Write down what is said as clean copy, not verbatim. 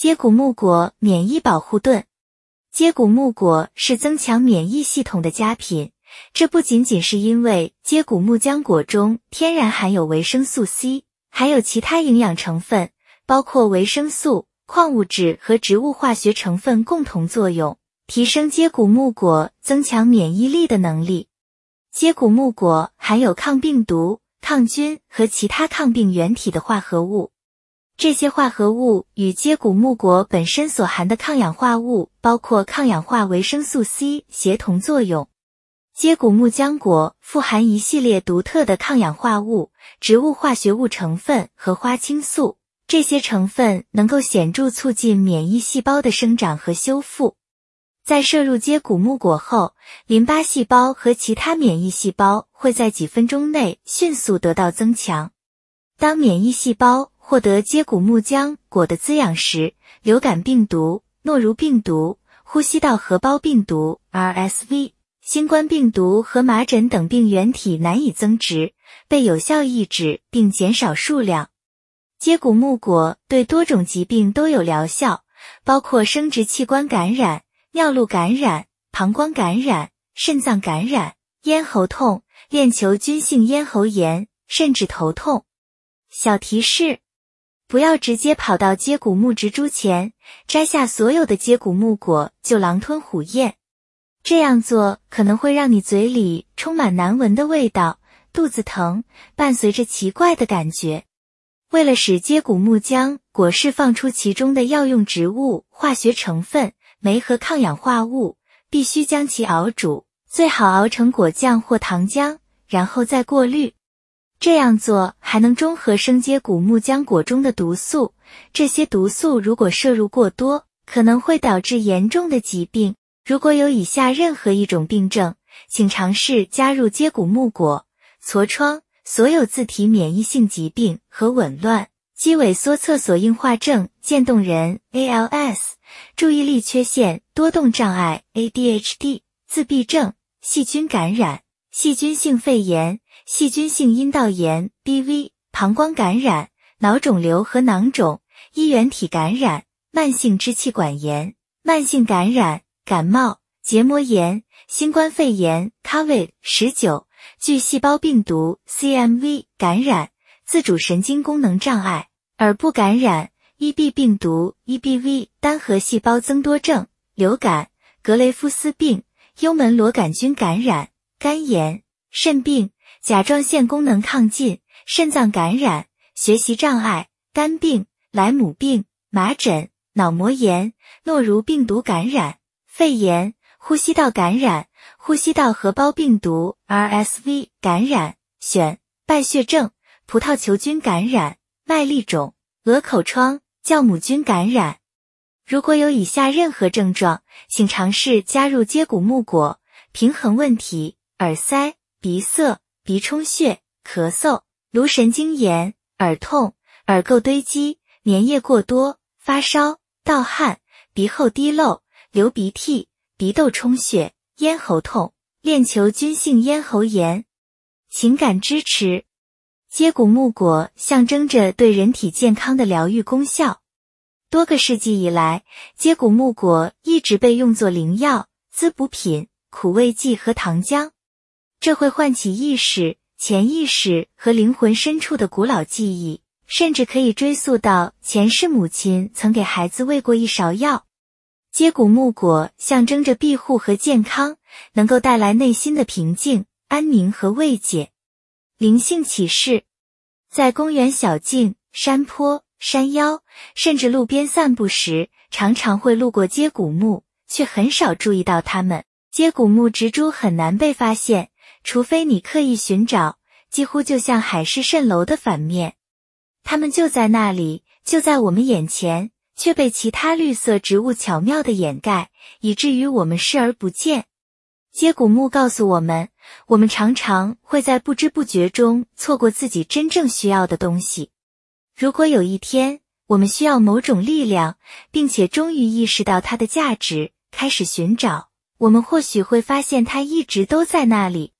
接骨木果免疫保护盾。接骨木果是增强免疫系统的佳品，这不仅仅是因为接骨木浆果中天然含有维生素 C， 还有其他营养成分，包括维生素、矿物质和植物化学成分共同作用，提升接骨木果增强免疫力的能力。接骨木果含有抗病毒、抗菌和其他抗病原体的化合物。这些化合物与接骨木果本身所含的抗氧化物，包括抗氧化维生素 C 协同作用。接骨木浆果富含一系列独特的抗氧化物、植物化学物成分和花青素，这些成分能够显著促进免疫细胞的生长和修复。在摄入接骨木果后，淋巴细胞和其他免疫细胞会在几分钟内迅速得到增强。当免疫细胞获得接骨木浆果的滋养时，流感病毒、诺如病毒、呼吸道合胞病毒 RSV、新冠病毒和麻疹等病原体难以增殖，被有效抑制并减少数量。接骨木果对多种疾病都有疗效，包括生殖器官感染、尿路感染、膀胱感染、肾脏感染、咽喉痛、链球菌性咽喉炎，甚至头痛。小提示：不要直接跑到接骨木植株前，摘下所有的接骨木果就狼吞虎咽。这样做可能会让你嘴里充满难闻的味道，肚子疼，伴随着奇怪的感觉。为了使接骨木浆果释放出其中的药用植物化学成分酶和抗氧化物，必须将其熬煮，最好熬成果酱或糖浆，然后再过滤。这样做还能中和生接骨木浆果中的毒素，这些毒素如果摄入过多，可能会导致严重的疾病。如果有以下任何一种病症，请尝试加入接骨木果：痤疮、所有自体免疫性疾病和紊乱、肌萎缩侧索硬化症、渐冻人 ALS、注意力缺陷多动障碍 ADHD、自闭症、细菌感染、细菌性肺炎、细菌性阴道炎 BV、膀胱感染、脑肿瘤和囊肿、衣原体感染、慢性支气管炎、慢性感染、感冒、结膜炎、新冠肺炎 COVID-19、巨细胞病毒 CMV 感染、自主神经功能障碍、耳部感染、EB 病毒 EBV 单核细胞增多症、流感、格雷夫斯病、幽门螺杆菌感染、肝炎、肾病、甲状腺功能亢进、肾脏感染、学习障碍、肝病、莱姆病、麻疹、脑膜炎、诺如病毒感染、肺炎、呼吸道感染、呼吸道合胞病毒 RSV 感染、癣、败血症、葡萄球菌感染、麦粒肿、鹅口疮、酵母菌感染。如果有以下任何症状，请尝试加入接骨木果：平衡问题、耳塞、鼻塞、鼻充血、咳嗽、颅神经炎、耳痛、耳垢堆积、粘液过多、发烧、盗汗、鼻后滴漏、流鼻涕、鼻窦充血、咽喉痛、链球菌性咽喉炎。情感支持：接骨木果象征着对人体健康的疗愈功效。多个世纪以来，接骨木果一直被用作灵药、滋补品、苦味剂和糖浆。这会唤起意识、潜意识和灵魂深处的古老记忆，甚至可以追溯到前世母亲曾给孩子喂过一勺药。接骨木果象征着庇护和健康，能够带来内心的平静、安宁和慰藉。灵性启示：在公园小径、山坡、山腰，甚至路边散步时，常常会路过接骨木，却很少注意到它们。接骨木植株很难被发现，除非你刻意寻找，几乎就像海市蜃楼的反面。它们就在那里，就在我们眼前，却被其他绿色植物巧妙地掩盖，以至于我们视而不见。接骨木告诉我们，我们常常会在不知不觉中错过自己真正需要的东西。如果有一天，我们需要某种力量，并且终于意识到它的价值，开始寻找，我们或许会发现它一直都在那里。